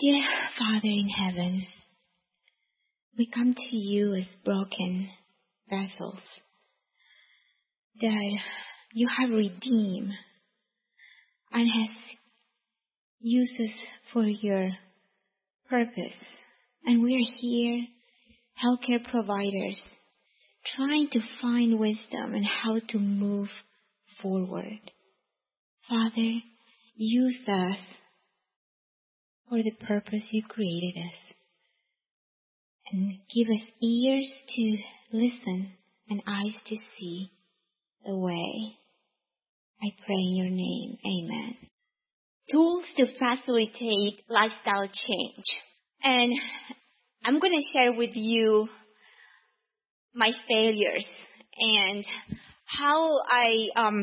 Dear Father in heaven, we come to you as broken vessels that you have redeemed and has used us for your purpose. And we are here, healthcare providers, trying to find wisdom on how to move forward. Father, use us for the purpose you created us. And give us ears to listen and eyes to see the way. I pray in your name. Amen. Tools to facilitate lifestyle change. And I'm going to share with you my failures and how I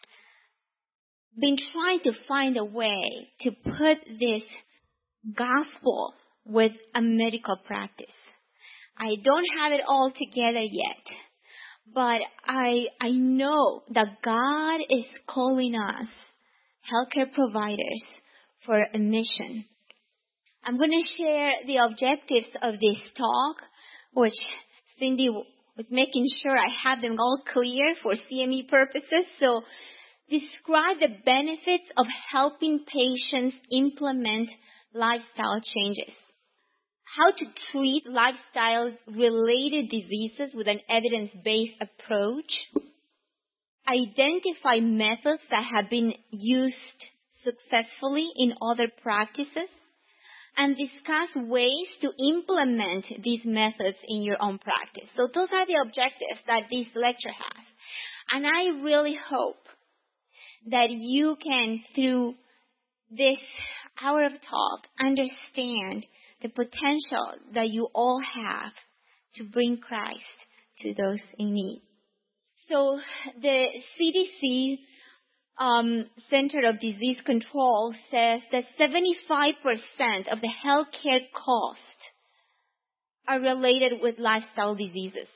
been trying to find a way to put this gospel with a medical practice. I don't have it all together yet, but I know that God is calling us, healthcare providers, for a mission. I'm going to share the objectives of this talk, which Cindy was making sure I have them all clear for CME purposes. So, describe the benefits of helping patients implement lifestyle changes. How to treat lifestyle-related diseases with an evidence-based approach. Identify methods that have been used successfully in other practices. And discuss ways to implement these methods in your own practice. So those are the objectives that this lecture has. And I really hope that you can, through this hour of talk, understand the potential that you all have to bring Christ to those in need. So the CDC Center of Disease Control says that 75% of the healthcare costs are related with lifestyle diseases.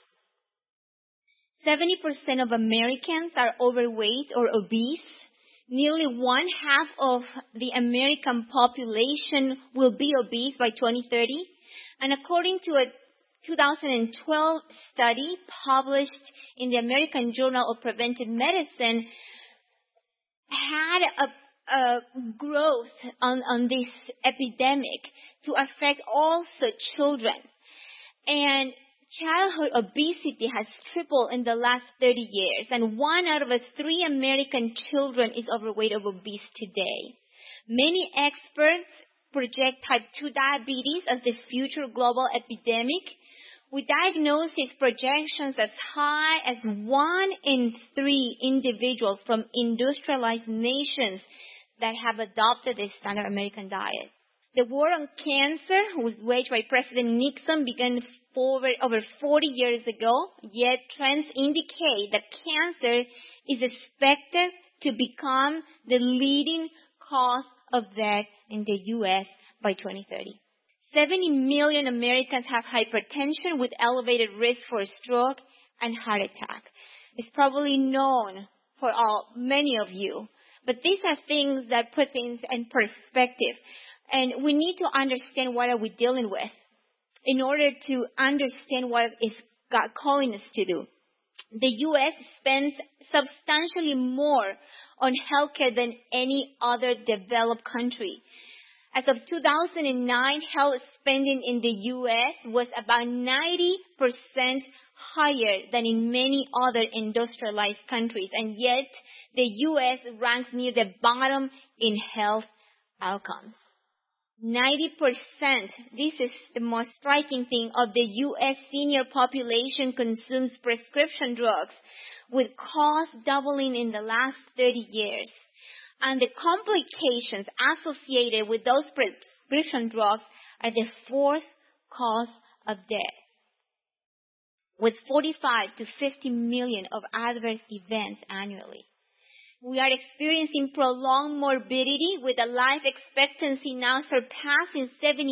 70% of Americans are overweight or obese. Nearly 1/2 of the American population will be obese by 2030. And according to a 2012 study published in the American Journal of Preventive Medicine, had a growth on this epidemic to affect also children. And childhood obesity has tripled in the last 30 years, and 1 out of 3 American children is overweight or obese today. Many experts project type 2 diabetes as the future global epidemic, with diagnosis projections as high as 1 in 3 individuals from industrialized nations that have adopted the standard American diet. The war on cancer, was waged by President Nixon, began over 40 years ago, yet trends indicate that cancer is expected to become the leading cause of death in the U.S. by 2030. 70 million Americans have hypertension with elevated risk for stroke and heart attack. It's probably known for many of you, but these are things that put things in perspective. And we need to understand what are we dealing with in order to understand what is God calling us to do. The U.S. spends substantially more on healthcare than any other developed country. As of 2009, health spending in the U.S. was about 90% higher than in many other industrialized countries. And yet, the U.S. ranks near the bottom in health outcomes. 90%, this is the most striking thing, of the U.S. senior population consumes prescription drugs, with costs doubling in the last 30 years. And the complications associated with those prescription drugs are the 4th cause of death, with 45 to 50 million of adverse events annually. We are experiencing prolonged morbidity, with a life expectancy now surpassing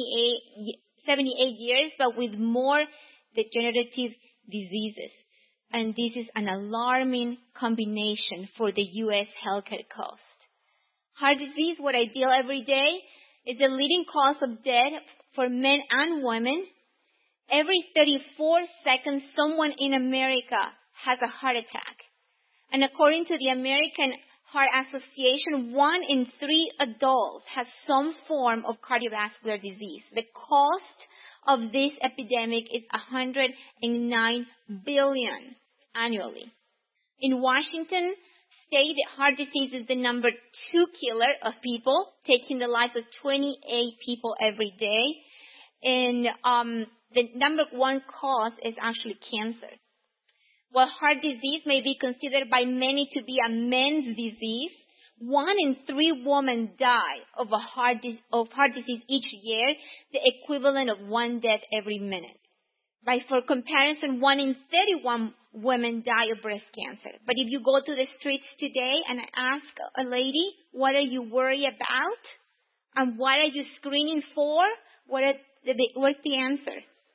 78 years, but with more degenerative diseases. And this is an alarming combination for the U.S. healthcare cost. Heart disease, what I deal every day, is the leading cause of death for men and women. Every 34 seconds, someone in America has a heart attack. And according to the American Heart Association, 1 in 3 adults has some form of cardiovascular disease. The cost of this epidemic is $109 billion annually. In Washington State, heart disease is the number 2 killer of people, taking the lives of 28 people every day. And the number 1 cause is actually cancer. While heart disease may be considered by many to be a men's disease, 1 in 3 women die of heart disease each year, the equivalent of 1 death every minute. For comparison, 1 in 31 women die of breast cancer. But if you go to the streets today and ask a lady, what are you worried about? And what are you screening for? What's the answer?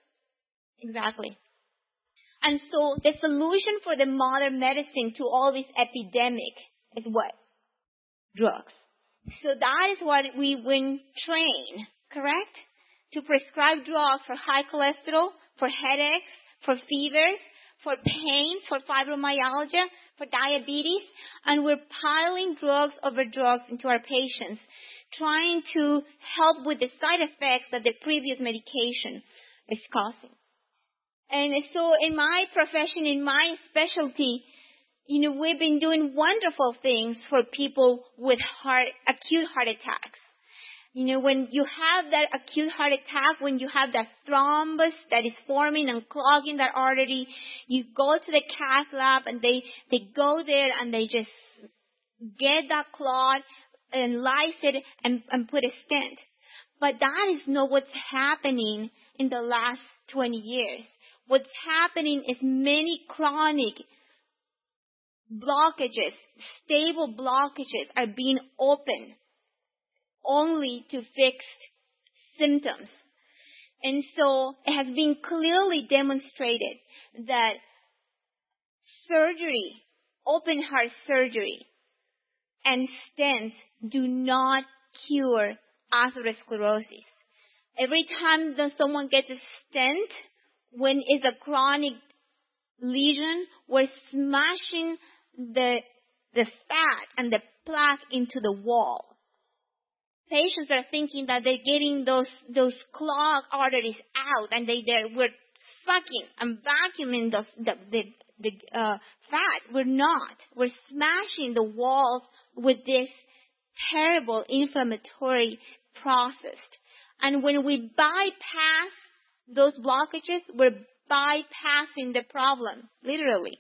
Exactly. And so the solution for the modern medicine to all this epidemic is what? Drugs. So that is what we will train, correct? To prescribe drugs for high cholesterol, for headaches, for fevers, for pain, for fibromyalgia, for diabetes. And we're piling drugs over drugs into our patients, trying to help with the side effects that the previous medication is causing. And so in my profession, in my specialty, we've been doing wonderful things for people with acute heart attacks. When you have that acute heart attack, when you have that thrombus that is forming and clogging that artery, you go to the cath lab and they go there and they just get that clot and lyse it and put a stent. But that is not what's happening in the last 20 years. What's happening is many chronic blockages, stable blockages are being opened only to fix symptoms. And so it has been clearly demonstrated that surgery, open heart surgery, and stents do not cure atherosclerosis. Every time that someone gets a stent, when it's a chronic lesion, we're smashing the fat and the plaque into the wall. Patients are thinking that they're getting those clogged arteries out, and we're sucking and vacuuming the fat. We're not. We're smashing the walls with this terrible inflammatory process. And when we bypass those blockages, we're bypassing the problem, literally.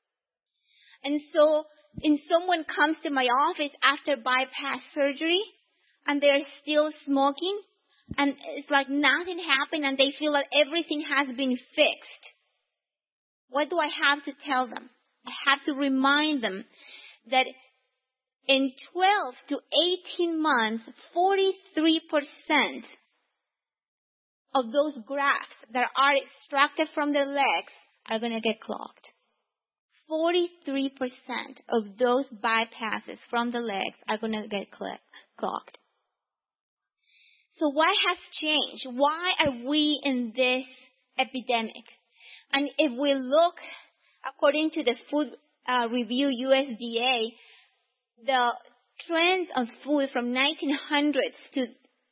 And so, someone comes to my office after bypass surgery, and they're still smoking, and it's like nothing happened, and they feel that everything has been fixed. What do I have to tell them? I have to remind them that in 12 to 18 months, 43% of those grafts that are extracted from their legs are going to get clogged. 43% of those bypasses from the legs are going to get clogged. So what has changed? Why are we in this epidemic? And if we look, according to the Food Review USDA, the trends of food from 1900s to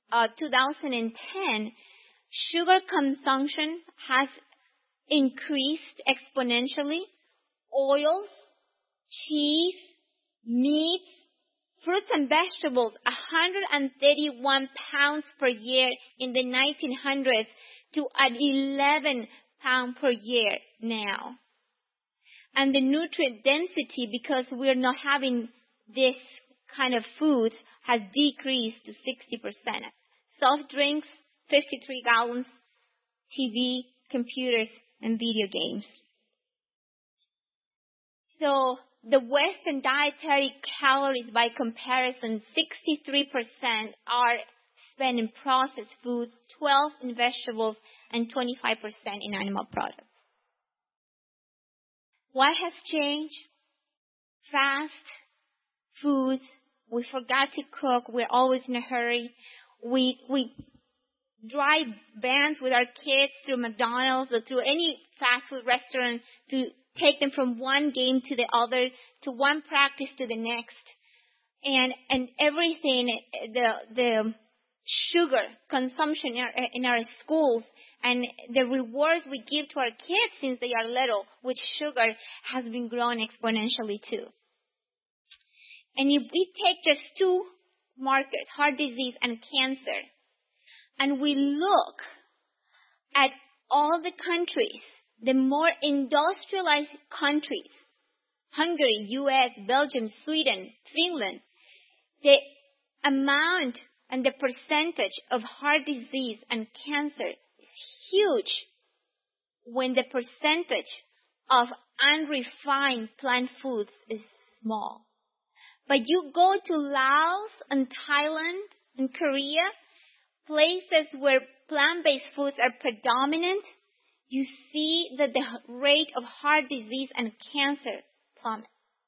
2010, sugar consumption has increased exponentially. Oils, cheese, meats, fruits and vegetables, 131 pounds per year in the 1900s to an 11 pound per year now. And the nutrient density, because we're not having this kind of foods, has decreased to 60%. Soft drinks, 53 gallons, TV, computers, and video games. So the Western dietary calories, by comparison, 63% are spent in processed foods, 12% in vegetables, and 25% in animal products. What has changed? Fast foods. We forgot to cook. We're always in a hurry. We drive vans with our kids through McDonald's or through any fast food restaurant to take them from one game to the other, to one practice to the next. And everything, the sugar consumption in our schools and the rewards we give to our kids since they are little with sugar has been growing exponentially too. And if we take just two markers, heart disease and cancer, and we look at all the countries, the more industrialized countries, Hungary, US, Belgium, Sweden, Finland, the amount and the percentage of heart disease and cancer is huge when the percentage of unrefined plant foods is small. But you go to Laos and Thailand and Korea, places where plant-based foods are predominant, you see that the rate of heart disease and cancer plummets.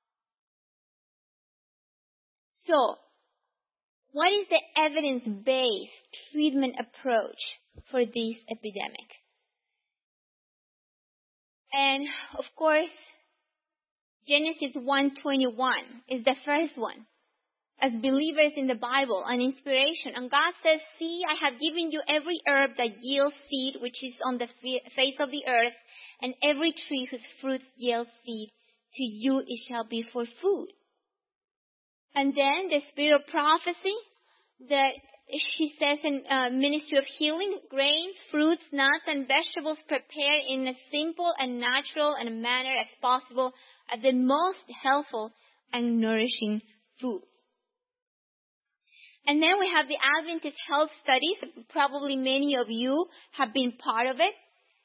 So, what is the evidence-based treatment approach for this epidemic? And, of course, Genesis 1:21 is the first one. As believers in the Bible, an inspiration. And God says, see, I have given you every herb that yields seed, which is on the face of the earth, and every tree whose fruits yield seed. To you it shall be for food. And then the spirit of prophecy that she says in Ministry of Healing, grains, fruits, nuts, and vegetables prepared in a simple and natural and a manner as possible are the most healthful and nourishing foods. And then we have the Adventist Health Studies. Probably many of you have been part of it.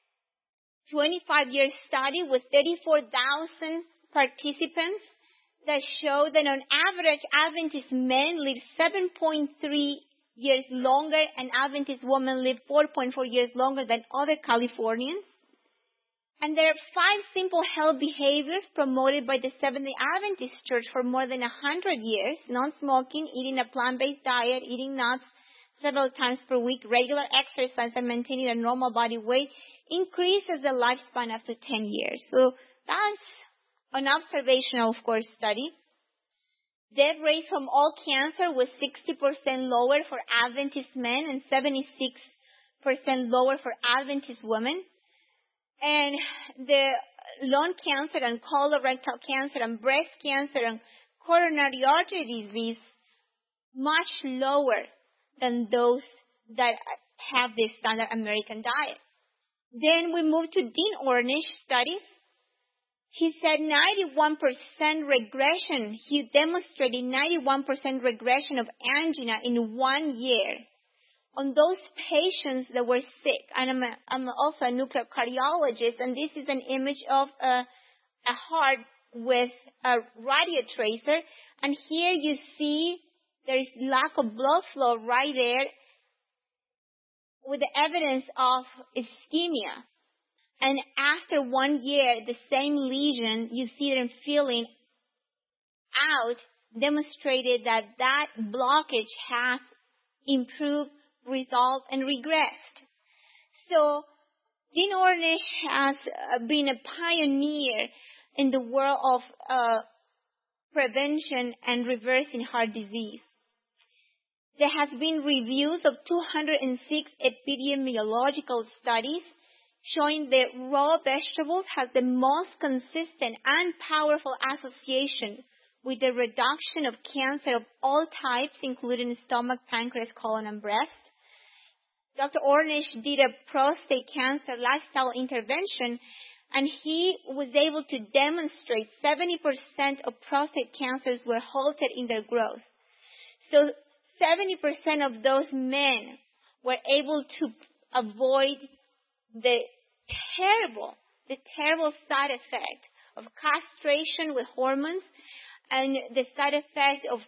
25-year study with 34,000 participants that show that on average, Adventist men live 7.3 years longer and Adventist women live 4.4 years longer than other Californians. And there are 5 simple health behaviors promoted by the Seventh-day Adventist Church for more than 100 years. Non-smoking, eating a plant-based diet, eating nuts several times per week, regular exercise, and maintaining a normal body weight increases the lifespan after 10 years. So that's an observational, of course, study. Death rate from all cancer was 60% lower for Adventist men and 76% lower for Adventist women. And the lung cancer and colorectal cancer and breast cancer and coronary artery disease much lower than those that have the standard American diet. Then we move to Dean Ornish studies. He said 91% regression. He demonstrated 91% regression of angina in 1 year on those patients that were sick. And I'm also a nuclear cardiologist, and this is an image of a heart with a radiotracer. And here you see there is lack of blood flow right there with the evidence of ischemia. And after 1 year, the same lesion, you see them filling out, demonstrated that that blockage has improved, resolved, and regressed. So, Dean Ornish has been a pioneer in the world of prevention and reversing heart disease. There has been reviews of 206 epidemiological studies showing that raw vegetables have the most consistent and powerful association with the reduction of cancer of all types, including stomach, pancreas, colon, and breast. Dr. Ornish did a prostate cancer lifestyle intervention, and he was able to demonstrate 70% of prostate cancers were halted in their growth. So 70% of those men were able to avoid the terrible side effect of castration with hormones and the side effect of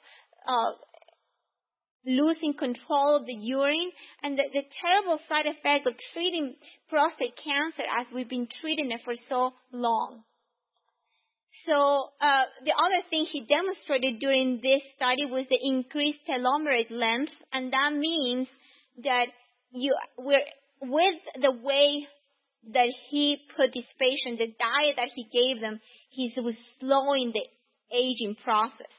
losing control of the urine and the terrible side effect of treating prostate cancer as we've been treating it for so long. So the other thing he demonstrated during this study was the increased telomerate length, and that means that with the way that he put this patient, the diet that he gave them, he was slowing the aging process.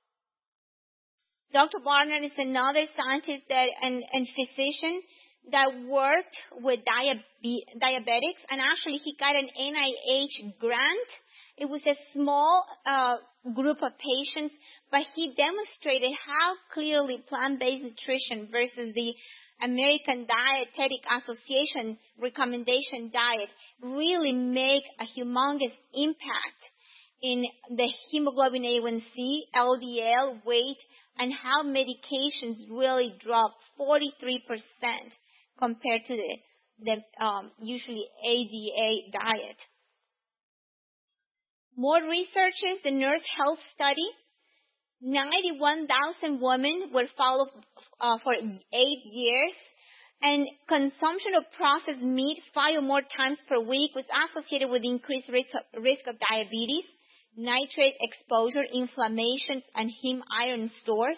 Dr. Barnard is another scientist and physician that worked with diabetics, and actually he got an NIH grant. It was a small group of patients, but he demonstrated how clearly plant-based nutrition versus the American Dietetic Association recommendation diet really make a humongous impact in the hemoglobin A1C, LDL, weight, and how medications really drop 43% compared to the usually ADA diet. More researchers, the Nurse Health Study, 91,000 women were followed for 8 years, and consumption of processed meat 5 or more times per week was associated with increased risk of diabetes, nitrate exposure, inflammations, and heme iron stores.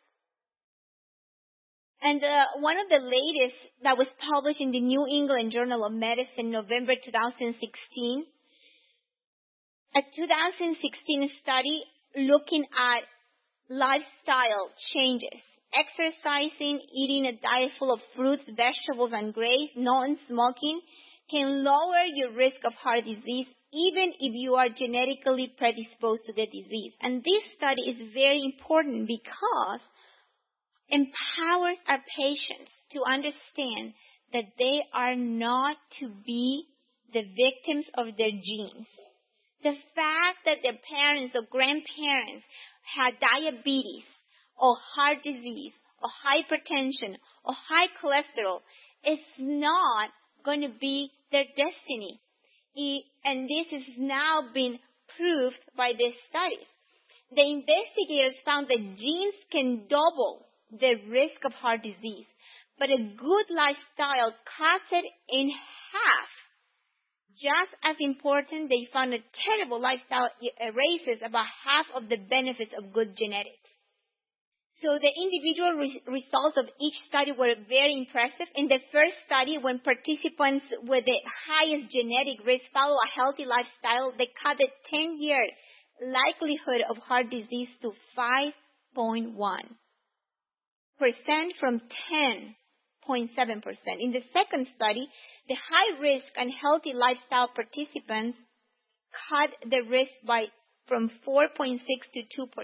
And one of the latest that was published in the New England Journal of Medicine, November 2016, a 2016 study looking at lifestyle changes, exercising, eating a diet full of fruits, vegetables, and grains, non-smoking, can lower your risk of heart disease even if you are genetically predisposed to the disease. And this study is very important because it empowers our patients to understand that they are not to be the victims of their genes. The fact that their parents or grandparents had diabetes or heart disease or hypertension or high cholesterol is not going to be their destiny. And this has now been proved by these studies. The investigators found that genes can double the risk of heart disease, but a good lifestyle cuts it in half. Just as important, they found a terrible lifestyle erases about half of the benefits of good genetics. So the individual results of each study were very impressive. In the first study, when participants with the highest genetic risk follow a healthy lifestyle, they cut the 10-year likelihood of heart disease to 5.1% from 10.7%. In the second study, the high risk and healthy lifestyle participants cut the risk from 4.6 to 2%.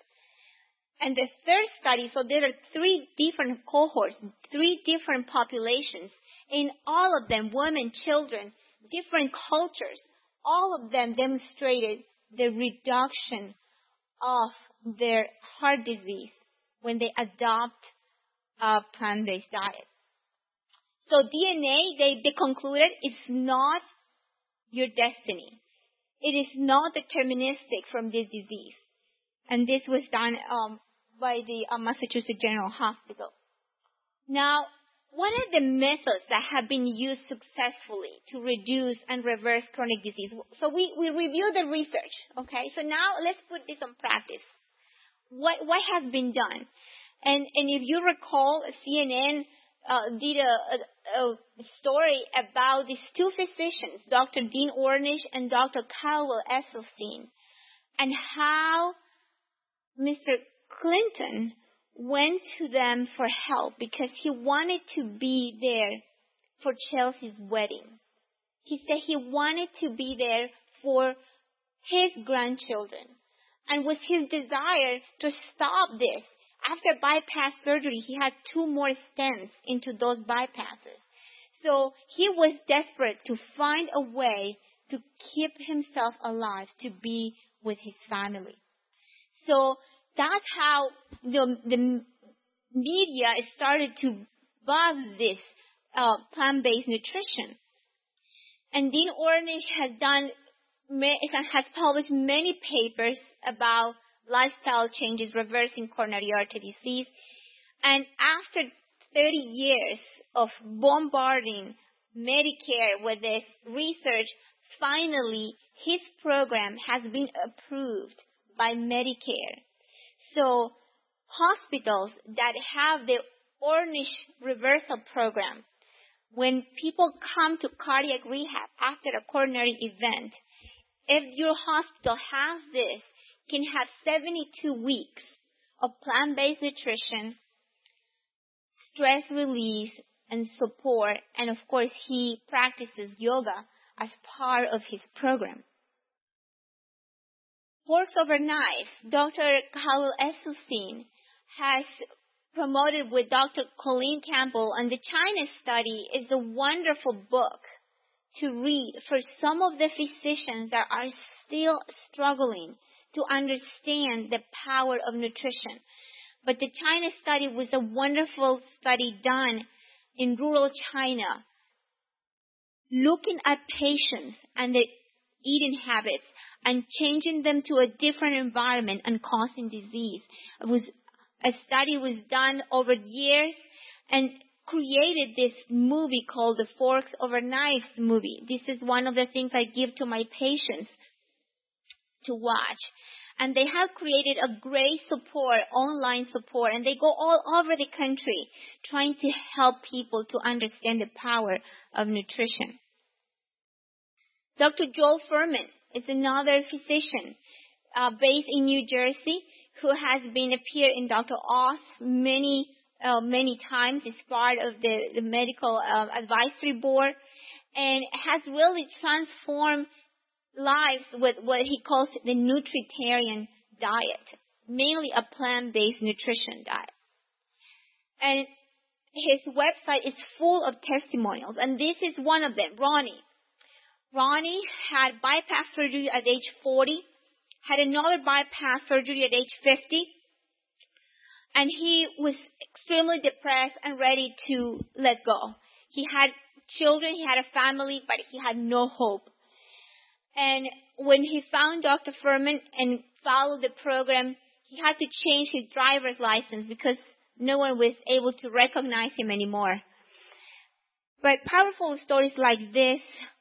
And the third study, so there are 3 different cohorts, 3 different populations. In all of them, women, children, different cultures, all of them demonstrated the reduction of their heart disease when they adopt a plant-based diet. So DNA, they concluded, is not your destiny. It is not deterministic from this disease. And this was done by the Massachusetts General Hospital. Now, what are the methods that have been used successfully to reduce and reverse chronic disease? So we reviewed the research, okay? So now let's put this on practice. What has been done? And if you recall, CNN did a story about these 2 physicians, Dr. Dean Ornish and Dr. Caldwell Esselstyn, and how Mr. Clinton went to them for help because he wanted to be there for Chelsea's wedding. He said he wanted to be there for his grandchildren. And with his desire to stop this, after bypass surgery, he had 2 more stents into those bypasses. So he was desperate to find a way to keep himself alive, to be with his family. So that's how the media started to buzz this plant-based nutrition. And Dean Ornish has published many papers about lifestyle changes reversing coronary artery disease. And after 30 years of bombarding Medicare with this research, finally, his program has been approved by Medicare. So hospitals that have the Ornish reversal program, when people come to cardiac rehab after a coronary event, if your hospital has this, can have 72 weeks of plant-based nutrition, stress release, and support. And of course, he practices yoga as part of his program. Forks Over Knives, Dr. Khalil Esselstyn has promoted with Dr. Colleen Campbell, and the China study is a wonderful book to read for some of the physicians that are still struggling to understand the power of nutrition. But the China study was a wonderful study done in rural China, looking at patients and their eating habits and changing them to a different environment and causing disease. A study was done over years and created this movie called the Forks Over Knives movie. This is one of the things I give to my patients to watch. And they have created a great support, online support, and they go all over the country trying to help people to understand the power of nutrition. Dr. Joel Fuhrman is another physician based in New Jersey who has been appeared in Dr. Oz many times as part of the medical advisory board, and has really transformed lives with what he calls the nutritarian diet, mainly a plant-based nutrition diet. And his website is full of testimonials, and this is one of them, Ronnie. Ronnie had bypass surgery at age 40, had another bypass surgery at age 50, and he was extremely depressed and ready to let go. He had children, he had a family, but he had no hope. And when he found Dr. Fuhrman and followed the program, he had to change his driver's license because no one was able to recognize him anymore. But powerful stories like this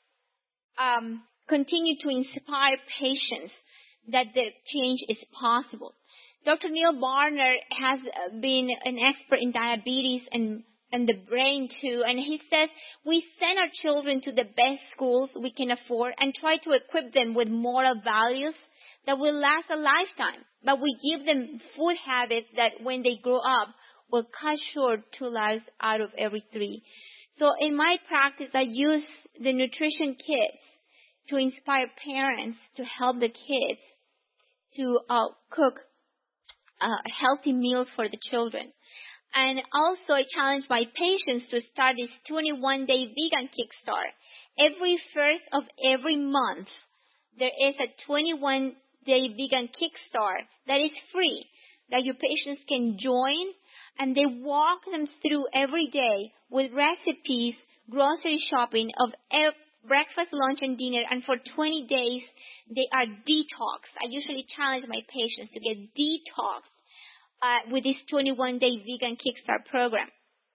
continue to inspire patients that the change is possible. Dr. Neil Barner has been an expert in diabetes and the brain too, and he says we send our children to the best schools we can afford and try to equip them with moral values that will last a lifetime, but we give them food habits that when they grow up will cut short 2 lives out of every 3. So in my practice, I use the nutrition kits to inspire parents to help the kids to cook healthy meals for the children. And also I challenge my patients to start this 21-day vegan kickstart. Every first of every month, there is a 21-day vegan kickstart that is free, that your patients can join, and they walk them through every day with recipes, grocery shopping of breakfast, lunch, and dinner, and for 20 days, they are detox. I usually challenge my patients to get detox with this 21-day vegan kickstart program.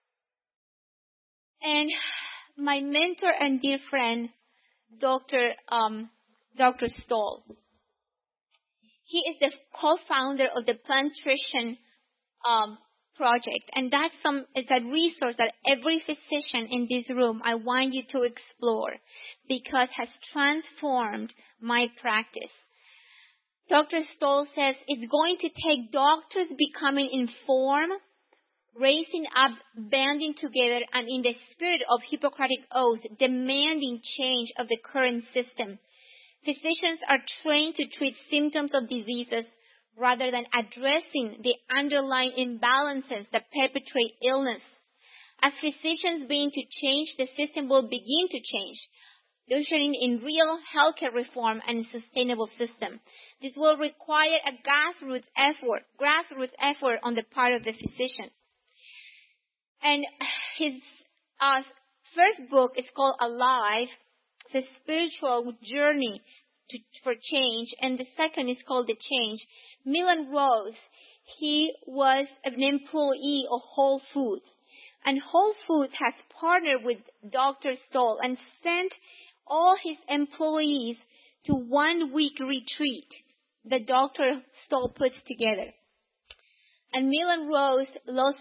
And my mentor and dear friend, Dr. Stoll, he is the co-founder of the Plantrition project, and it's a resource that every physician in this room I want you to explore because it has transformed my practice. Dr. Stoll says it's going to take doctors becoming informed, raising up, banding together, and in the spirit of Hippocratic Oath, demanding change of the current system. Physicians are trained to treat symptoms of diseases rather than addressing the underlying imbalances that perpetuate illness. As physicians begin to change, the system will begin to change, ushering in real healthcare reform and a sustainable system. This will require a grassroots effort on the part of the physician. And his first book is called Alive. It's a spiritual journey for change, and the second is called The Change. Milan Rose, he was an employee of Whole Foods, and Whole Foods has partnered with Dr. Stoll and sent all his employees to 1-week retreat that Dr. Stoll puts together. And Milan Rose lost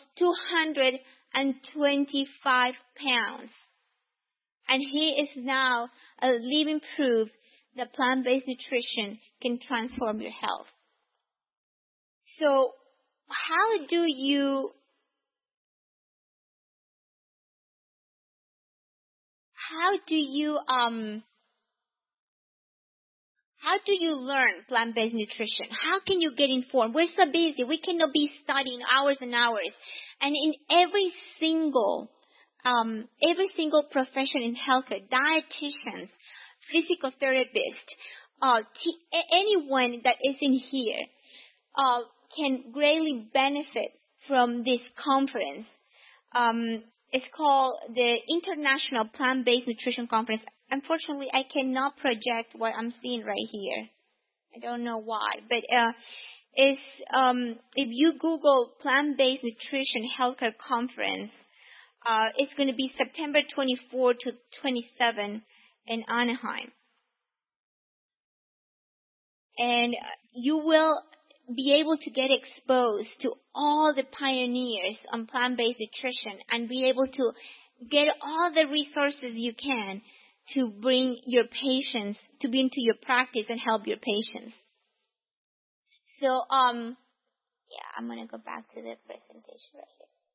225 pounds. And he is now a living proof that plant-based nutrition can transform your health. So how do you learn plant-based nutrition? How can you get informed? We're so busy. We cannot be studying hours and hours. And in every single profession in healthcare, dietitians, physical therapists, anyone that is in here can greatly benefit from this conference. It's called the International Plant-Based Nutrition Conference. Unfortunately, I cannot project what I'm seeing right here. I don't know why, but if you Google Plant-Based Nutrition Healthcare Conference, it's going to be September 24 to 27 in Anaheim. And you will be able to get exposed to all the pioneers on plant-based nutrition and be able to get all the resources you can to bring your patients, to be into your practice and help your patients. So, I'm going to go back to the presentation right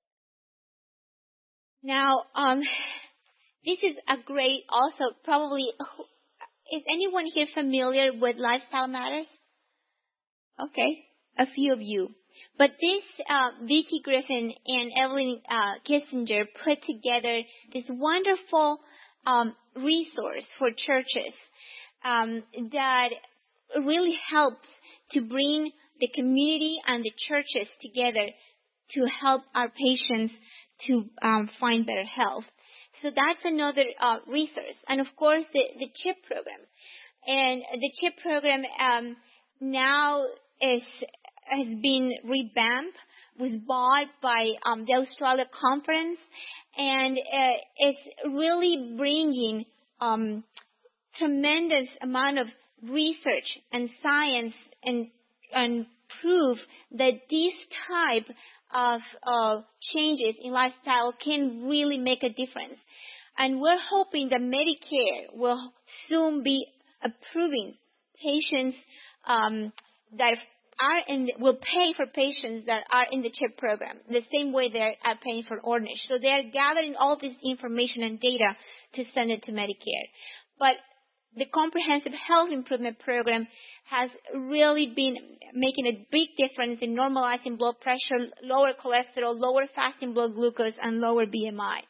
here. Now, this is a great, also probably, is anyone here familiar with Lifestyle Matters? Okay, a few of you. But this, Vicki Griffin and Evelyn Kissinger put together this wonderful resource for churches that really helps to bring the community and the churches together to help our patients to find better health. So that's another resource. And of course, the CHIP program. And the CHIP program now has been revamped, was bought by the Australia Conference, and it's really bringing tremendous amount of research and science and proof that this type of changes in lifestyle can really make a difference. And we're hoping that Medicare will soon be approving patients that will pay for patients that are in the CHIP program, the same way they are paying for Ornish. So they're gathering all this information and data to send it to Medicare. But the Comprehensive Health Improvement Program has really been making a big difference in normalizing blood pressure, lower cholesterol, lower fasting blood glucose, and lower BMI.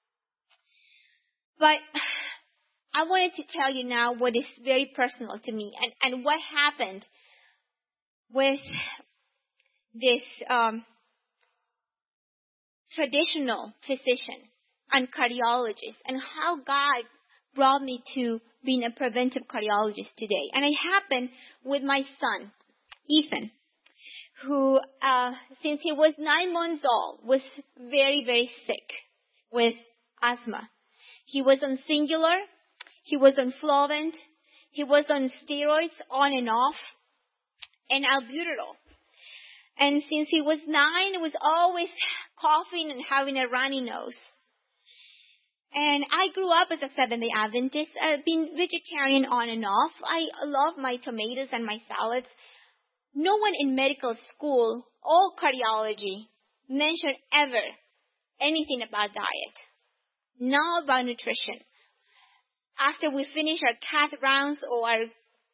But I wanted to tell you now what is very personal to me and what happened with this traditional physician and cardiologist, and how God brought me to being a preventive cardiologist today. And it happened with my son, Ethan, who, since he was 9 months old, was very, very sick with asthma. He was on Singular, he was on Flovent, he was on steroids on and off, and albuterol. And since he was 9, he was always coughing and having a runny nose. And I grew up as a Seventh-day Adventist, being vegetarian on and off. I love my tomatoes and my salads. No one in medical school or cardiology mentioned ever anything about diet, not about nutrition. After we finish our CAT rounds or our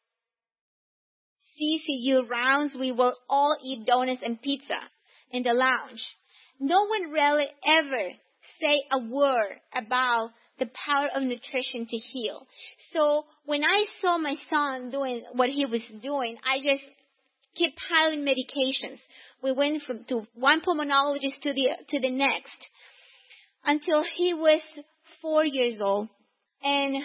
CCU rounds, we will all eat donuts and pizza in the lounge. No one really ever say a word about the power of nutrition to heal. So when I saw my son doing what he was doing, I just kept piling medications. We went to one pulmonologist to the next until he was 4 years old. And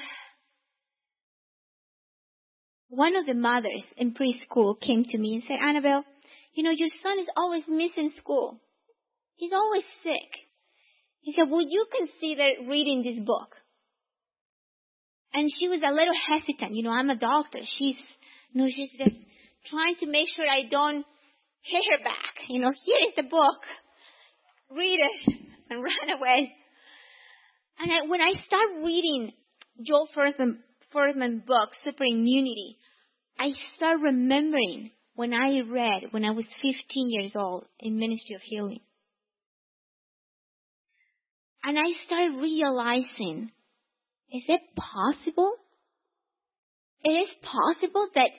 one of the mothers in preschool came to me and said, Annabelle, your son is always missing school. He's always sick. He said, will you consider reading this book? And she was a little hesitant. I'm a doctor. She's just trying to make sure I don't hit her back. Here is the book. Read it and run away. And when I start reading Joel Fuhrman's book, Super Immunity, I start remembering when I read when I was 15 years old in Ministry of Healing. And I started realizing, is it possible? It is possible that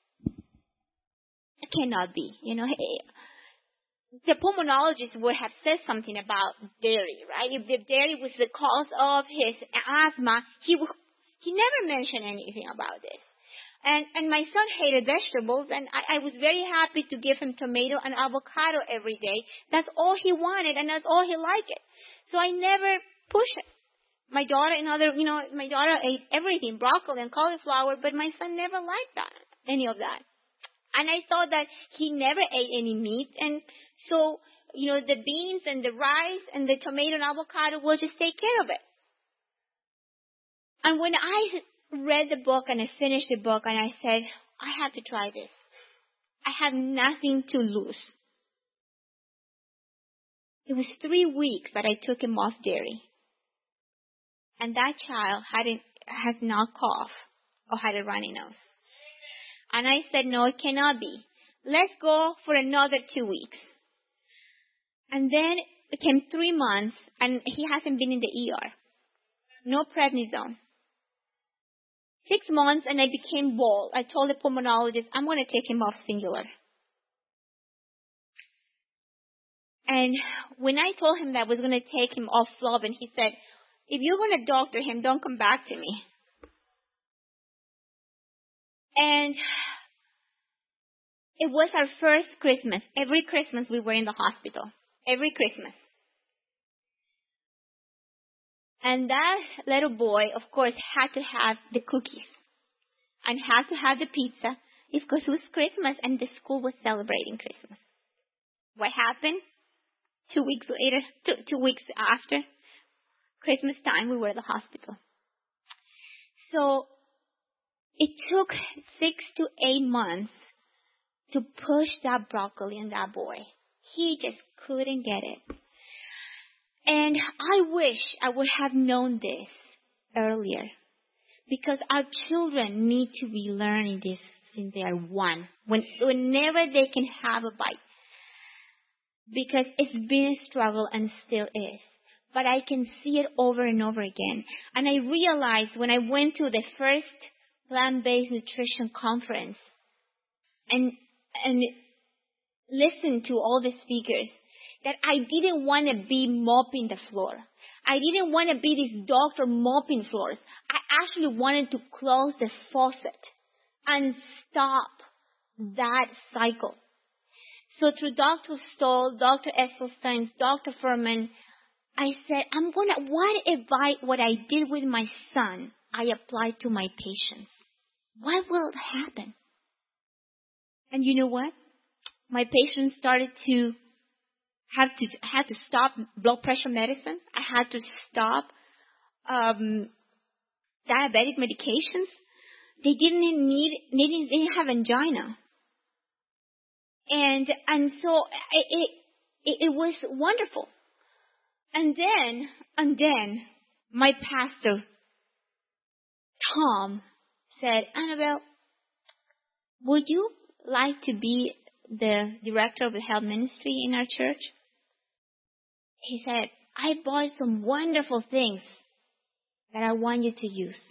it cannot be. The pulmonologist would have said something about dairy, right? If dairy was the cause of his asthma, he never mentioned anything about this. And my son hated vegetables, and I was very happy to give him tomato and avocado every day. That's all he wanted, and that's all he liked. So I never pushed it. My daughter ate everything, broccoli and cauliflower, but my son never liked any of that. And I thought that he never ate any meat, and so, the beans and the rice and the tomato and avocado will just take care of it. And when I read the book and I finished the book and I said, I have to try this. I have nothing to lose. It was 3 weeks that I took him off dairy. And that child has not coughed or had a runny nose. And I said, no, it cannot be. Let's go for another 2 weeks. And then it came 3 months and he hasn't been in the ER. No prednisone. 6 months and I became bald. I told the pulmonologist, I'm going to take him off Singular. And when I told him that I was going to take him off Flovin, he said, if you're going to doctor him, don't come back to me. And it was our first Christmas. Every Christmas we were in the hospital. Every Christmas. And that little boy, of course, had to have the cookies and had to have the pizza because it was Christmas and the school was celebrating Christmas. What happened? 2 weeks later, 2 weeks after Christmas time, we were at the hospital. So it took 6 to 8 months to push that broccoli in that boy. He just couldn't get it. And I wish I would have known this earlier, because our children need to be learning this since they are 1, whenever they can have a bite. Because it's been a struggle and still is. But I can see it over and over again. And I realized when I went to the first plant-based nutrition conference and listened to all the speakers, that I didn't want to be mopping the floor. I didn't want to be this doctor mopping floors. I actually wanted to close the faucet and stop that cycle. So through Dr. Stoll, Dr. Esselstyn, Dr. Fuhrman, I said, what I did with my son, I applied to my patients? What will happen? And you know what? My patients started to had to stop blood pressure medicine. I had to stop diabetic medications. They didn't have angina. And so it was wonderful. And then my pastor, Tom, said, Annabelle, would you like to be the director of the health ministry in our church? He said, I bought some wonderful things that I want you to use.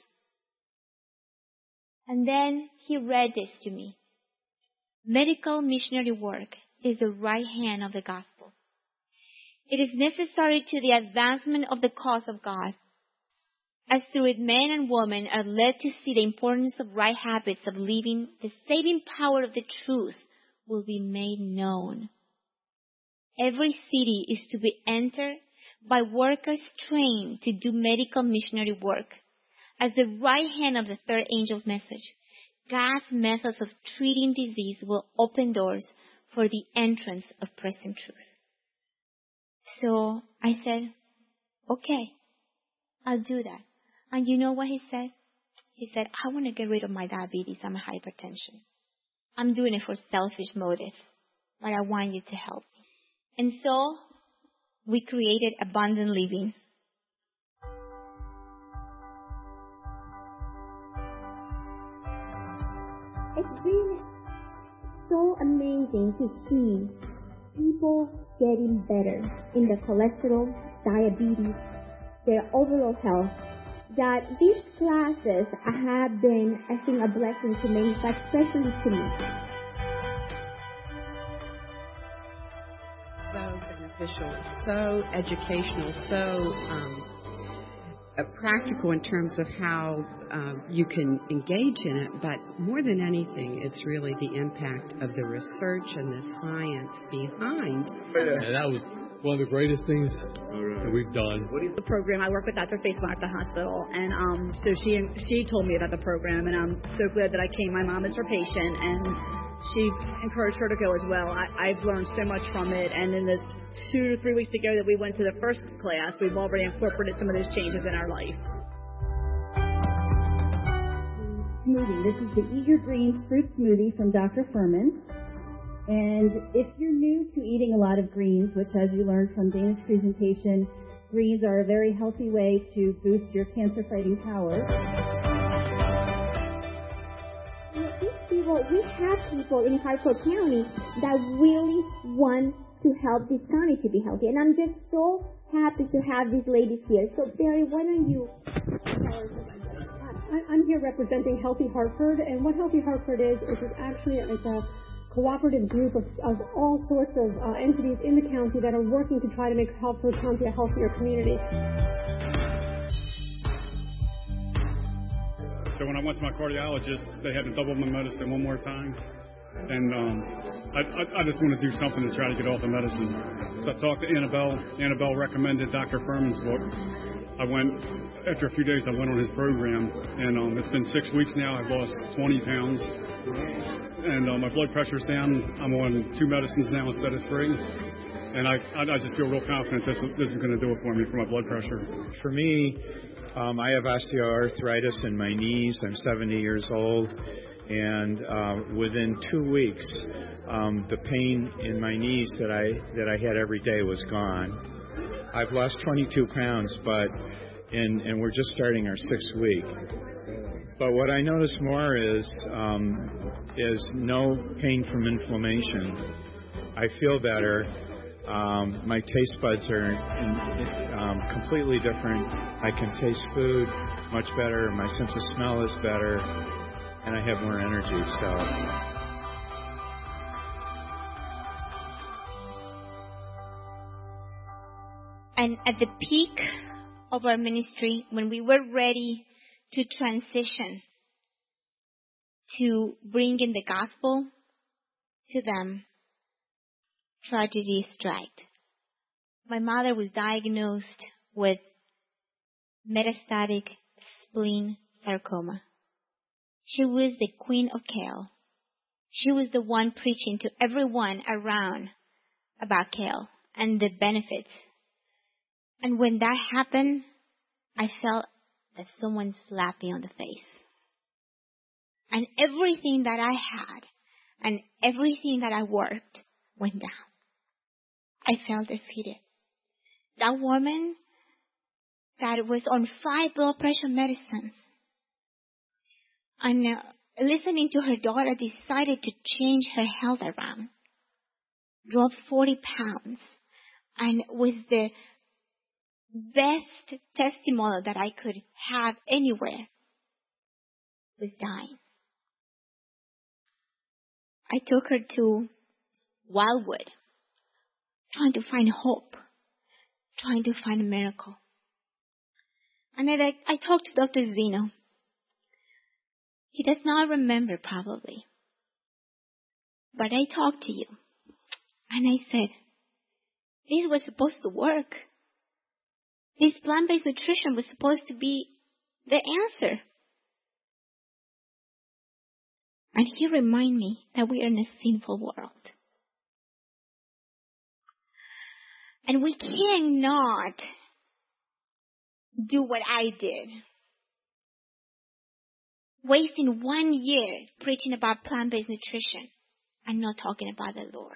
And then he read this to me. Medical missionary work is the right hand of the gospel. It is necessary to the advancement of the cause of God, as through it men and women are led to see the importance of right habits of living. The saving power of the truth will be made known. Every city is to be entered by workers trained to do medical missionary work. As the right hand of the third angel's message, God's methods of treating disease will open doors for the entrance of present truth. So I said, okay, I'll do that. And you know what he said? He said, I want to get rid of my diabetes and my hypertension. I'm doing it for selfish motive, but I want you to help me. And so we created Abundant Living. It's really so amazing to see people getting better in their cholesterol, diabetes, their overall health, that these classes have been, I think, a blessing to many, but especially to me. So beneficial, so educational, so practical in terms of how you can engage in it, but more than anything, it's really the impact of the research and the science behind. And that was one of the greatest things that we've done. The program, I work with Dr. Faisal at the hospital, and so she told me about the program, and I'm so glad that I came. My mom is her patient, and she encouraged her to go as well. I've learned so much from it, and in the 2 to 3 weeks ago that we went to the first class, we've already incorporated some of those changes in our life. Smoothie. This is the Eat Your Greens fruit smoothie from Dr. Furman. And if you're new to eating a lot of greens, which as you learned from Dana's presentation, greens are a very healthy way to boost your cancer-fighting power. We have people in Hartford County that really want to help this county to be healthy. And I'm just so happy to have these ladies here. So, Barry, why don't you tell us about that? I'm here representing Healthy Hartford. And what Healthy Hartford is actually a cooperative group of all sorts of entities in the county that are working to try to make Hartford County a healthier community. So when I went to my cardiologist, they had to double my medicine one more time. And I just want to do something to try to get off the medicine. So I talked to Annabelle. Annabelle recommended Dr. Furman's book. After a few days, I went on his program. And it's been 6 weeks now. I've lost 20 pounds. And my blood pressure's down. I'm on 2 medicines now instead of 3. And I just feel real confident this is going to do it for me, for my blood pressure. For me, I have osteoarthritis in my knees. I'm 70 years old. And within 2 weeks, the pain in my knees that I had every day was gone. I've lost 22 pounds, and we're just starting our 6th week. But what I notice more is no pain from inflammation. I feel better. My taste buds are completely different. I can taste food much better. My sense of smell is better. And I have more energy, so. And at the peak of our ministry, when we were ready to transition to bringing the gospel to them, tragedy struck. My mother was diagnosed with metastatic spleen sarcoma. She was the queen of kale. She was the one preaching to everyone around about kale and the benefits. And when that happened, I felt that someone slapped me on the face. And everything that I had and everything that I worked went down. I felt defeated. That woman that was on 5 blood pressure medicines, and listening to her daughter decided to change her health around, dropped 40 pounds, and was the best testimonial that I could have anywhere, was dying. I took her to Wildwood, trying to find hope, trying to find a miracle. And I talked to Dr. Zeno. He does not remember probably. But I talked to you. And I said, this was supposed to work. This plant-based nutrition was supposed to be the answer. And he reminded me that we are in a sinful world. And we cannot do what I did. wasting 1 year preaching about plant-based nutrition and not talking about the Lord.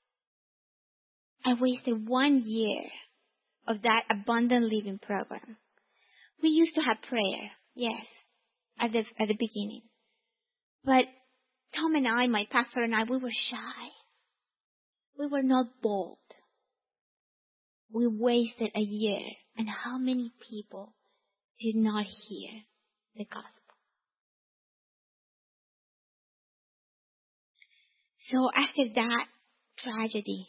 I wasted 1 year of that abundant living program. We used to have prayer, yes, at the beginning. But Tom and I, my pastor and I, we were shy. We were not bold. We wasted a year, and how many people did not hear the gospel? So after that tragedy,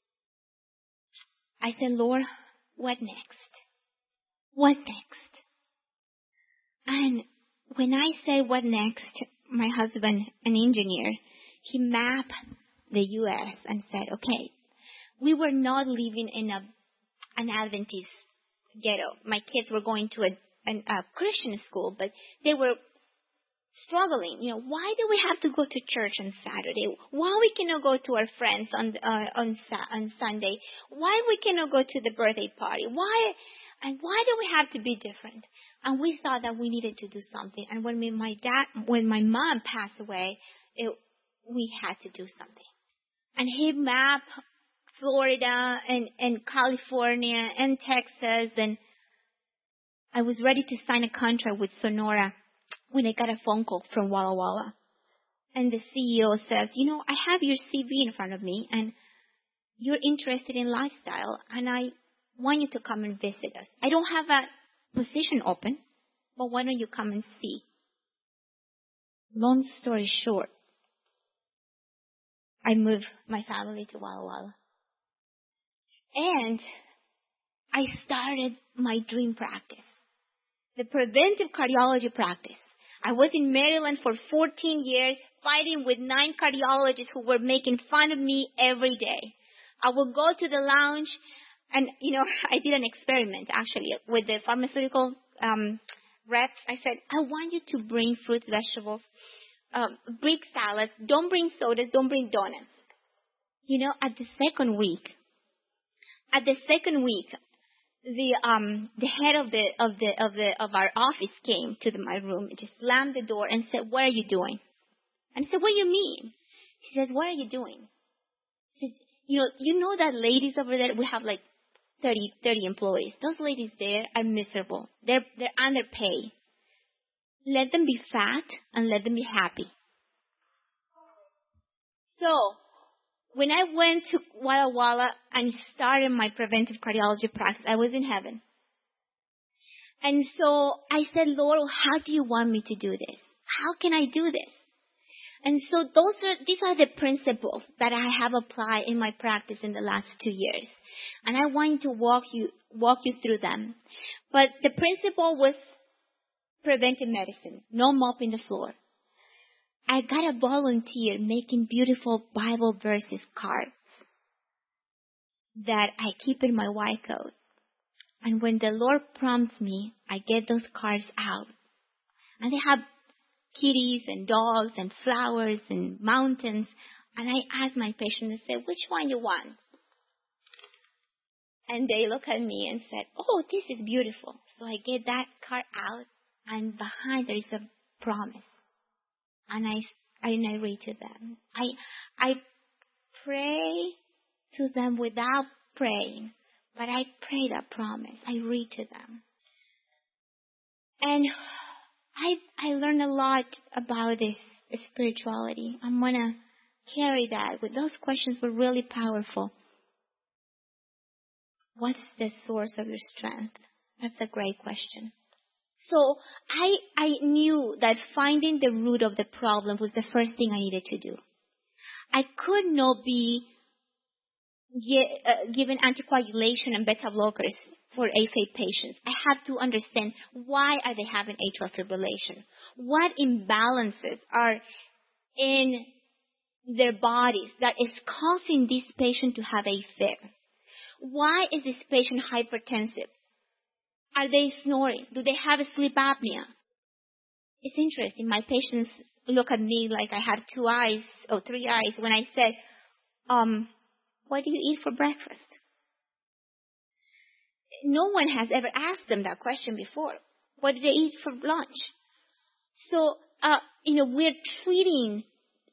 I said, Lord, what next? What next? And when I say what next, my husband, an engineer, he mapped the U.S. and said, okay, we were not living in an Adventist ghetto. My kids were going to a Christian school, but they were struggling. Why do we have to go to church on Saturday? Why we cannot go to our friends on Sunday? Why we cannot go to the birthday party? Why do we have to be different? And we thought that we needed to do something. And when my mom passed away, we had to do something. And he mapped Florida and California and Texas, and I was ready to sign a contract with Sonora when I got a phone call from Walla Walla. And the CEO says, I have your CV in front of me, and you're interested in lifestyle, and I want you to come and visit us. I don't have a position open, but why don't you come and see? Long story short, I moved my family to Walla Walla. And I started my dream practice, the preventive cardiology practice. I was in Maryland for 14 years, fighting with 9 cardiologists who were making fun of me every day. I would go to the lounge, and, I did an experiment, actually, with the pharmaceutical reps. I said, I want you to bring fruits, vegetables, bring salads, don't bring sodas, don't bring donuts. At the second week, the head of our office came to my room and just slammed the door and said, "What are you doing?" And I said, "What do you mean?" He says, "What are you doing?" He says, you know that ladies over there, we have like 30 employees. Those ladies there are miserable. They're underpaid. Let them be fat and let them be happy. So when I went to Walla Walla and started my preventive cardiology practice, I was in heaven. And so I said, Lord, how do you want me to do this? How can I do this? And so these are the principles that I have applied in my practice in the last 2 years. And I want to walk you through them. But the principle was preventive medicine, no mopping the floor. I got a volunteer making beautiful Bible verses cards that I keep in my white coat. And when the Lord prompts me, I get those cards out. And they have kitties and dogs and flowers and mountains. And I ask my patients, I say, which one you want? And they look at me and said, oh, this is beautiful. So I get that card out, and behind there is a promise. And I read to them. I pray to them without praying, but I pray that promise. I read to them. And I learned a lot about this spirituality. I'm going to carry that. Those questions were really powerful. What's the source of your strength? That's a great question. So I knew that finding the root of the problem was the first thing I needed to do. I could not be given anticoagulation and beta blockers for AFib patients. I had to understand, why are they having atrial fibrillation? What imbalances are in their bodies that is causing this patient to have AFib? Why is this patient hypertensive? Are they snoring? Do they have a sleep apnea? It's interesting. My patients look at me like I have 2 eyes or 3 eyes when I said, what do you eat for breakfast? No one has ever asked them that question before. What do they eat for lunch? So we're treating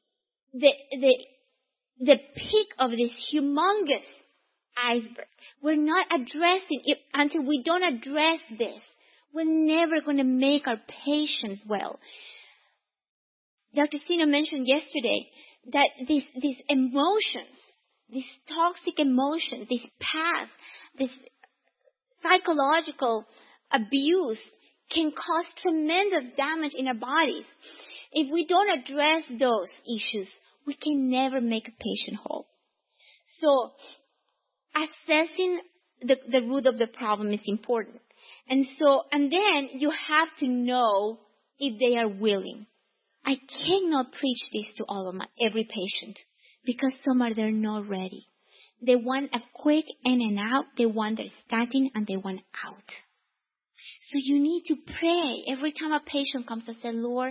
the peak of this humongous iceberg. We're not addressing it. Until we don't address this, we're never going to make our patients well. Dr. Sina mentioned yesterday that these emotions, these toxic emotions, this past, this psychological abuse can cause tremendous damage in our bodies. If we don't address those issues, we can never make a patient whole. So, assessing the root of the problem is important. And then you have to know if they are willing. I cannot preach this to every patient because some they're not ready. They want a quick in and out. They want their statin and they want out. So you need to pray every time a patient comes and say, Lord,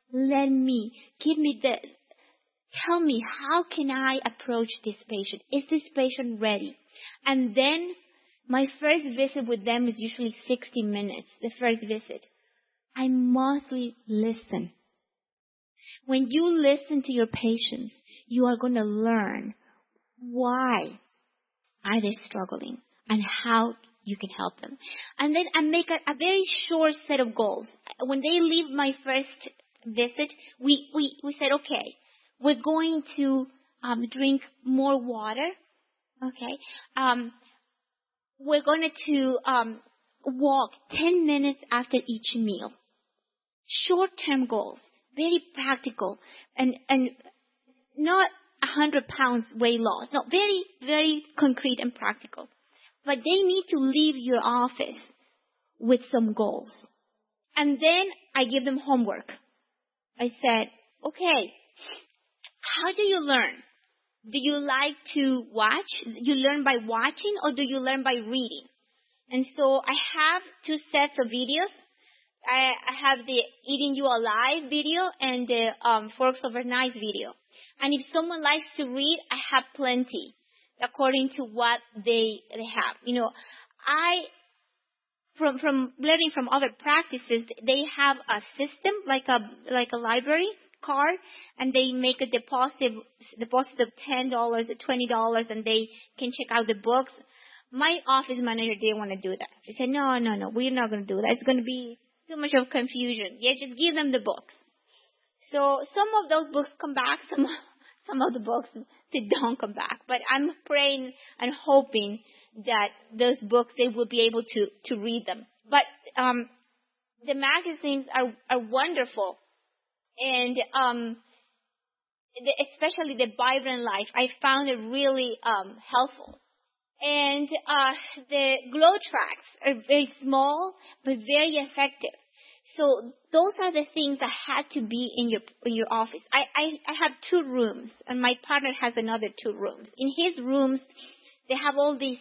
tell me, how can I approach this patient? Is this patient ready? And then my first visit with them is usually 60 minutes, the first visit. I mostly listen. When you listen to your patients, you are going to learn why are they struggling and how you can help them. And then I make a very short set of goals. When they leave my first visit, we said, okay, we're going to drink more water. Okay. We're going to walk 10 minutes after each meal. Short-term goals, very practical, and not 100 pounds weight loss. No, very, very concrete and practical. But they need to leave your office with some goals. And then I give them homework. I said, okay, how do you learn? Do you like to watch? You learn by watching or do you learn by reading? And so I have 2 sets of videos. I have the Eating You Alive video and the Forks Over Knives video. And if someone likes to read, I have plenty according to what they have. From learning from other practices, they have a system like a library card, and they make a deposit of $10 or $20, and they can check out the books. My office manager didn't want to do that. She said, no, we're not going to do that. It's going to be too much of confusion. Yeah, just give them the books. So some of those books come back, some of the books, they don't come back. But I'm praying and hoping that those books, they will be able to read them. But the magazines are wonderful. And especially the Vibrant Life, I found it really helpful. And the Glow Tracks are very small but very effective. So those are the things that had to be in your office. I have 2 rooms, and my partner has another 2 rooms. In his rooms, they have all these,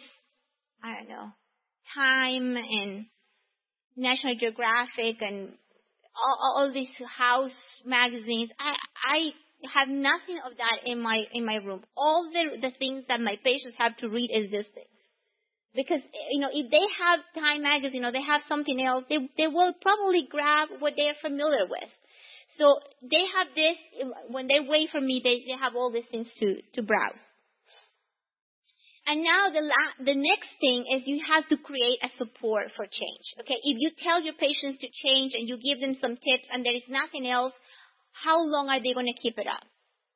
Time and National Geographic and all these house magazines. I have nothing of that in my room. All the things that my patients have to read is this thing. Because, if they have Time magazine or they have something else, they will probably grab what they're familiar with. So they have this, when they wait for me, they have all these things to browse. And now the next thing is you have to create a support for change. Okay, if you tell your patients to change and you give them some tips and there is nothing else, how long are they going to keep it up?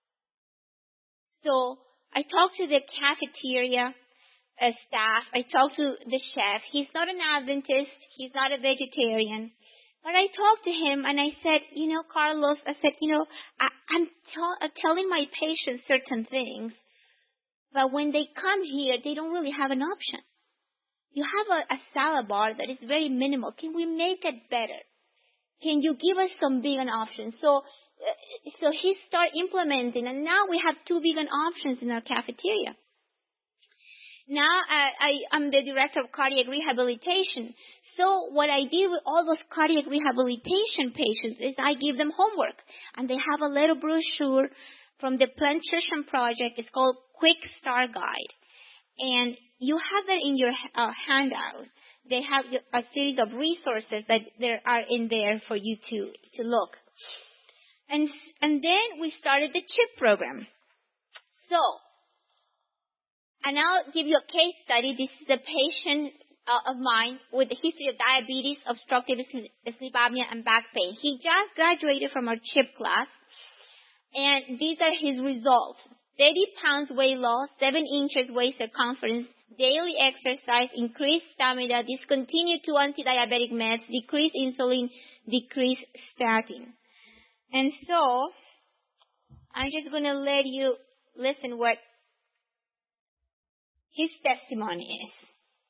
So I talked to the cafeteria staff. I talked to the chef. He's not an Adventist. He's not a vegetarian. But I talked to him and I said, Carlos, I'm telling my patients certain things. But when they come here, they don't really have an option. You have a salad bar that is very minimal. Can we make it better? Can you give us some vegan options? So he started implementing, and now we have 2 vegan options in our cafeteria. Now I'm the director of cardiac rehabilitation. So what I did with all those cardiac rehabilitation patients is I give them homework. And they have a little brochure from the Plantation Project. It's called Quick Start Guide. And you have that in your handout. They have a series of resources that there are in there for you to look. And then we started the CHIP program. So, and I'll give you a case study. This is a patient of mine with a history of diabetes, obstructive sleep apnea, and back pain. He just graduated from our CHIP class, and these are his results. 30 pounds weight loss, 7 inches waist circumference, daily exercise, increased stamina, discontinued 2 anti-diabetic meds, decreased insulin, decreased statin. And so, I'm just going to let you listen what his testimony is.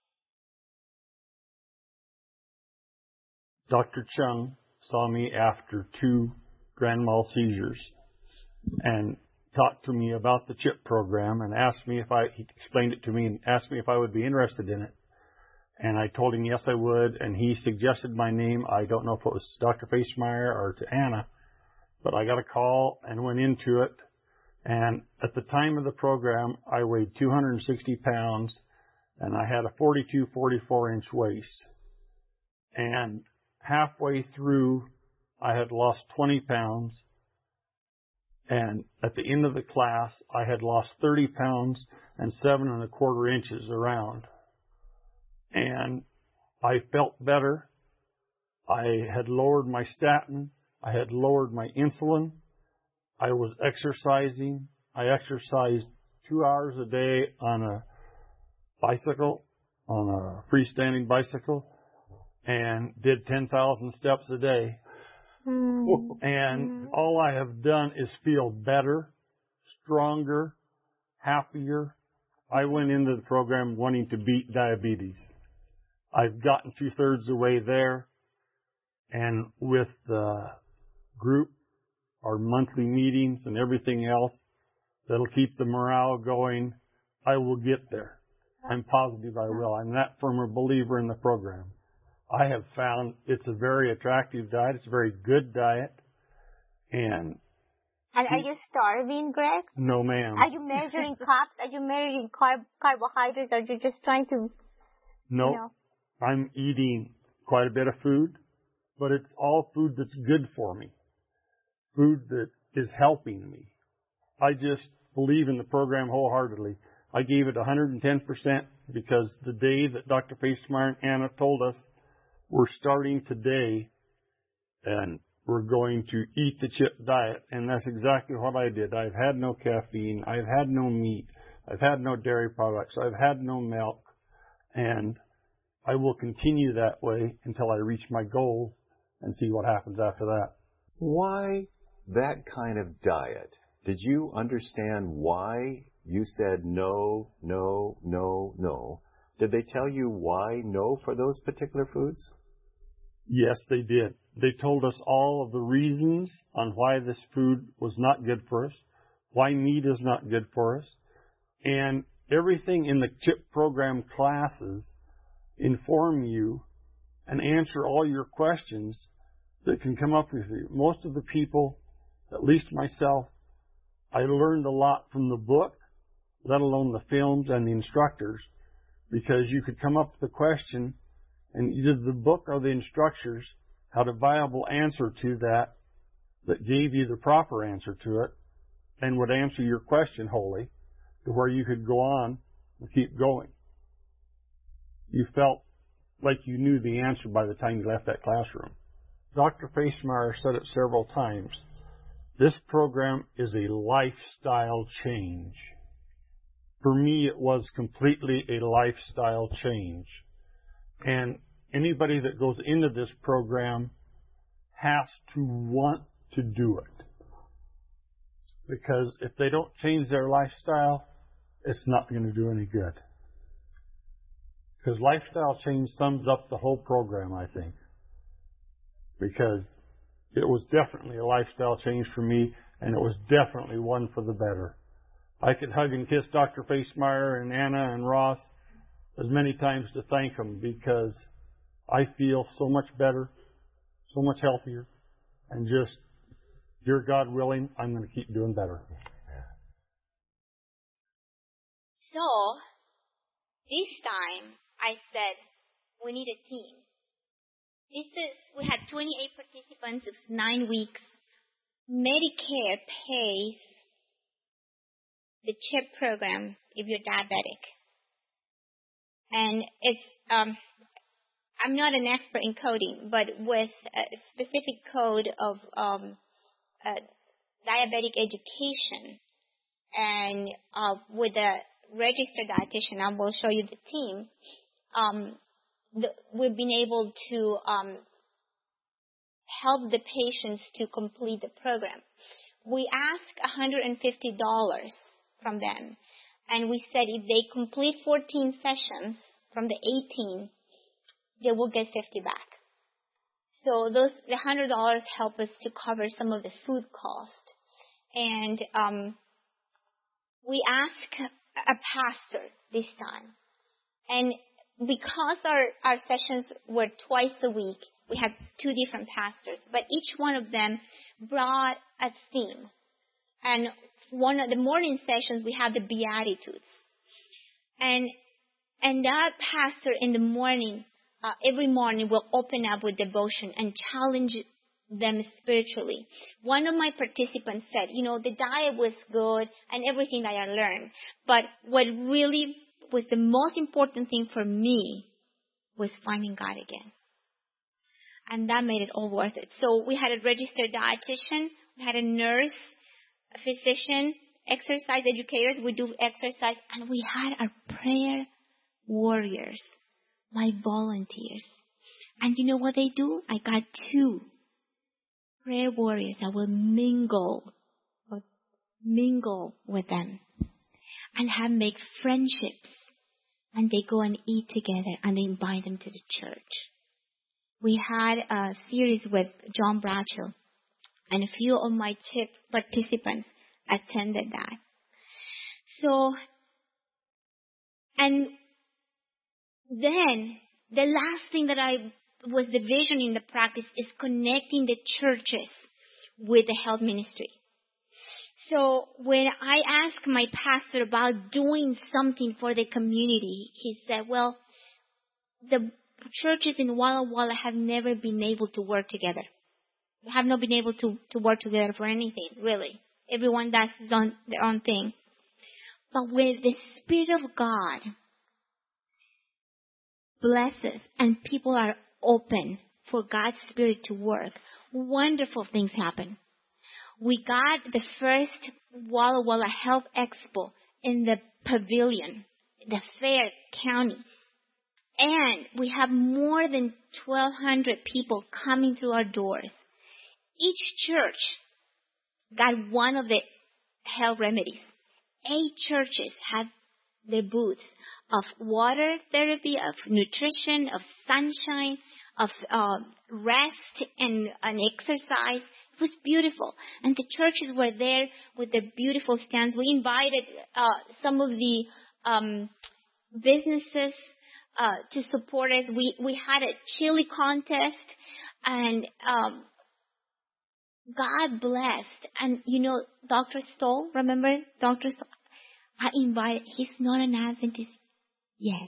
Dr. Chung saw me after 2 grand mal seizures and talked to me about the CHIP program and asked me he explained it to me and asked me if I would be interested in it. And I told him yes, I would, and he suggested my name. I don't know if it was Dr. Facemeyer or to Anna, but I got a call and went into it. And at the time of the program, I weighed 260 pounds and I had a 42, 44-inch waist. And halfway through, I had lost 20 pounds. And at the end of the class, I had lost 30 pounds and 7 1/4 inches around. And I felt better. I had lowered my statin. I had lowered my insulin. I was exercising. I exercised 2 hours a day on a bicycle, on a freestanding bicycle, and did 10,000 steps a day. And all I have done is feel better, stronger, happier. I went into the program wanting to beat diabetes. I've gotten 2/3 the way there. And with the group, our monthly meetings and everything else that'll keep the morale going, I will get there. I'm positive I will. I'm that firm a believer in the program. I have found it's a very attractive diet. It's a very good diet. And are you starving, Greg? No, ma'am. Are you measuring carbs? Are you measuring carbohydrates? Are you just trying to... No. I'm eating quite a bit of food, but it's all food that's good for me. Food that is helping me. I just believe in the program wholeheartedly. I gave it 110% because the day that Dr. Facemeyer and Anna told us we're starting today and we're going to eat the CHIP diet, and that's exactly what I did. I've had no caffeine. I've had no meat. I've had no dairy products. I've had no milk. And I will continue that way until I reach my goals and see what happens after that. Why that kind of diet? Did you understand why you said no, no, no, no? Did they tell you why no for those particular foods? Yes, they did. They told us all of the reasons on why this food was not good for us, why meat is not good for us, and everything in the CHIP program classes inform you and answer all your questions that can come up with you. Most of the people, at least myself, I learned a lot from the book, let alone the films and the instructors, because you could come up with a question and either the book or the instructors had a viable answer to that gave you the proper answer to it and would answer your question wholly to where you could go on and keep going. You felt like you knew the answer by the time you left that classroom. Dr. Facemeyer said it several times. This program is a lifestyle change. For me, it was completely a lifestyle change. And anybody that goes into this program has to want to do it. Because if they don't change their lifestyle, it's not going to do any good. Because lifestyle change sums up the whole program, I think. Because it was definitely a lifestyle change for me, and it was definitely one for the better. I could hug and kiss Dr. Facemeyer and Anna and Ross as many times to thank them, because I feel so much better, so much healthier, and just, dear God willing, I'm going to keep doing better. So, this time, I said, we need a team. We had 28 participants. It was 9 weeks. Medicare pays the CHIP program if you're diabetic. And it's, I'm not an expert in coding, but with a specific code of diabetic education and with a registered dietitian, I will show you the team, we've been able to help the patients to complete the program. We ask $150 from them, and we said if they complete 14 sessions from the 18, they will get 50 back. So the $100 help us to cover some of the food cost. And we ask a pastor this time. And because our sessions were twice a week, we had 2 different pastors, but each one of them brought a theme. And one of the morning sessions, we had the Beatitudes. And that pastor in the morning, every morning will open up with devotion and challenge them spiritually. One of my participants said, the diet was good and everything that I learned, but what really was the most important thing for me was finding God again. And that made it all worth it. So we had a registered dietitian, we had a nurse, a physician, exercise educators, we do exercise, and we had our prayer warriors, my volunteers. And you know what they do? I got 2 prayer warriors that will mingle with them and make friendships. And they go and eat together and they invite them to the church. We had a series with John Bradshaw, and a few of my CHIP participants attended that. So, and then the last thing that was the vision in the practice is connecting the churches with the health ministry. So when I asked my pastor about doing something for the community, he said, well, the churches in Walla Walla have never been able to work together. They have not been able to work together for anything, really. Everyone does their own thing. But when the Spirit of God blesses and people are open for God's Spirit to work, wonderful things happen. We got the first Walla Walla Health Expo in the pavilion, the Fair County. And we have more than 1,200 people coming through our doors. Each church got one of the health remedies. 8 churches had their booths of water therapy, of nutrition, of sunshine, of rest and exercise. It was beautiful. And the churches were there with their beautiful stands. We invited some of the businesses to support us. We had a chili contest, and God blessed. And Dr. Stoll, remember Dr. Stoll? I invited, he's not an Adventist yet,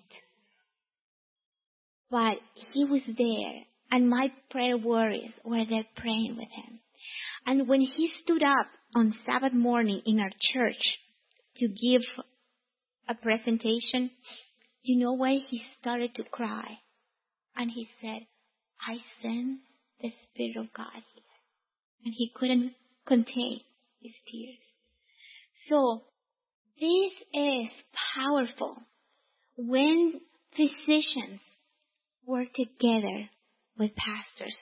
but he was there, and my prayer warriors were there praying with him. And when he stood up on Sabbath morning in our church to give a presentation, you know why he started to cry? And he said, I sense the Spirit of God here. And he couldn't contain his tears. So, this is powerful when physicians work together with pastors.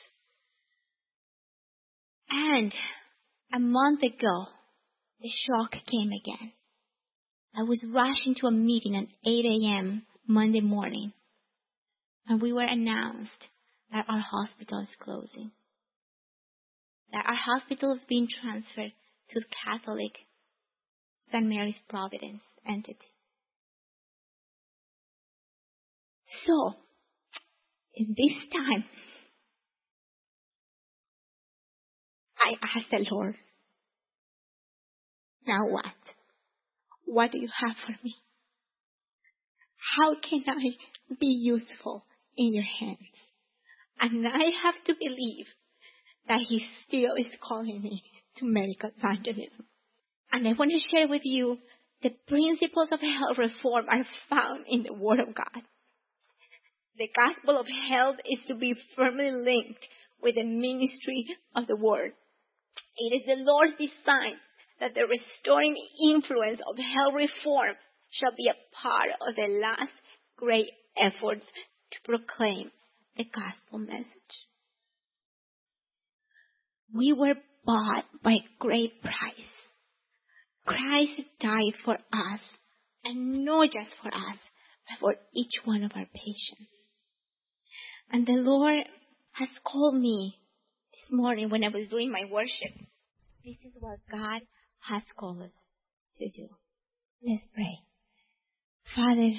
And a month ago, the shock came again. I was rushing to a meeting at 8 a.m. Monday morning, and we were announced that our hospital is closing, that our hospital is being transferred to Catholic St. Mary's Providence entity. So, in this time, I asked the Lord, now what? What do you have for me? How can I be useful in your hands? And I have to believe that He still is calling me to medical evangelism. And I want to share with you the principles of health reform are found in the Word of God. The gospel of health is to be firmly linked with the ministry of the Word. It is the Lord's design that the restoring influence of health reform shall be a part of the last great efforts to proclaim the gospel message. We were bought by a great price. Christ died for us, and not just for us, but for each one of our patients. And the Lord has called me this morning when I was doing my worship. This is what God has called us to do. Let's pray. Father,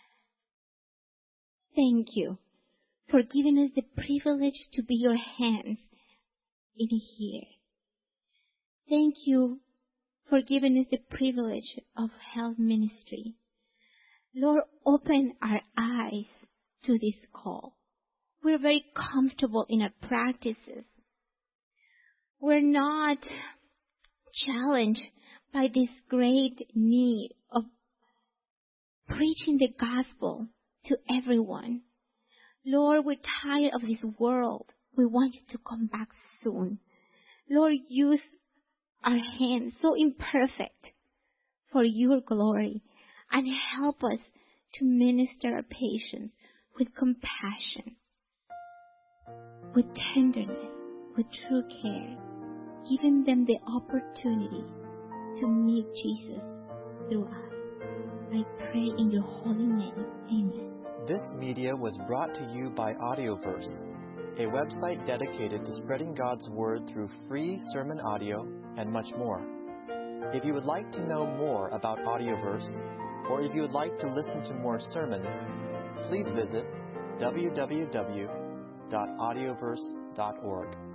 thank you for giving us the privilege to be your hands in here. Thank you for giving us the privilege of health ministry. Lord, open our eyes to this call. We're very comfortable in our practices. We're not challenged by this great need of preaching the gospel to everyone. Lord, we're tired of this world. We want you to come back soon. Lord, use our hands, so imperfect, for your glory, and help us to minister our patients with compassion, with tenderness, with true care, giving them the opportunity to meet Jesus through us. I pray in your holy name. Amen. This media was brought to you by Audioverse, a website dedicated to spreading God's Word through free sermon audio and much more. If you would like to know more about Audioverse, or if you would like to listen to more sermons, please visit www.audioverse.org.